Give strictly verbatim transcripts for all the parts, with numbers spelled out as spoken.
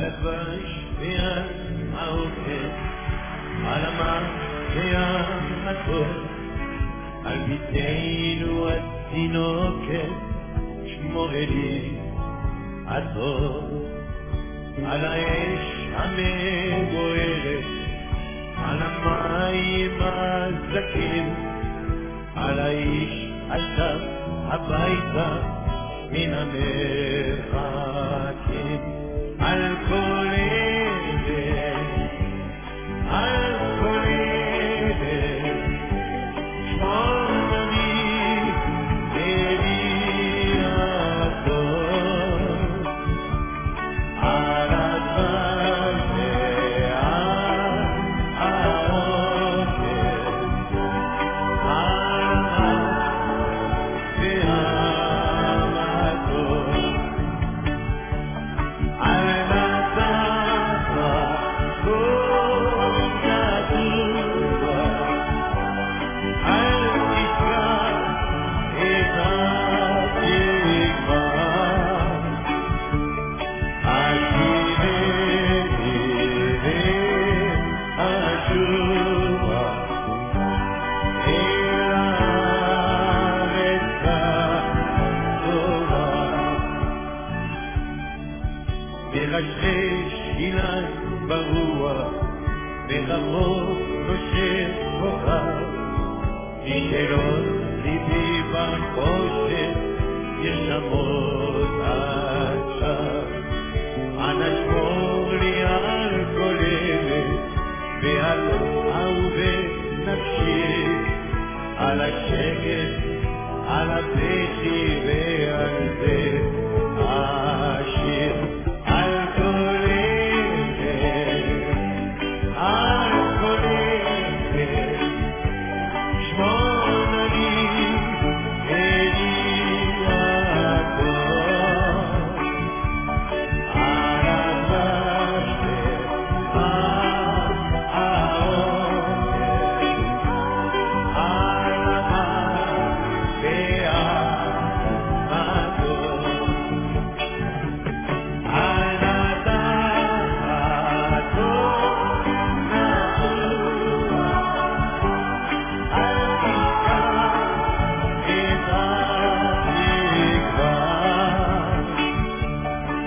הדבש ועל האוכל, על המים ועל הכל, על ביתנו התינוקת, שמורי לי הטוב, על האש המבוערת, על המים הזכים, על האיש השב הביתה מן המרחקים, על כל אלה, על כל אלה, שמור אני אלי הטוב, על הדבש ועל האוכל, על המים ועל הטוב, על נתת כל ידוע, אל תשכח את התקווה, השיבני ואשובה אל הארץ הטובה. מרשרש אילן ברוח, מרחוק נושם כוכב, משאלות ליבי בחושך ישמות עכשיו. אנא שמור לי על כל אלה ועל אהובי נפשי, על השקט, על הבכי ועל זה השיר, על כל אלה, על כל אלה, שמור אני אלי הטוב, על הדבש ועל האוכל, על המים ועל הטוב, על נתת כל נטוע, אל תשכח את התקווה,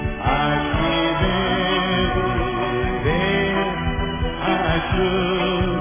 השיבני ואשובה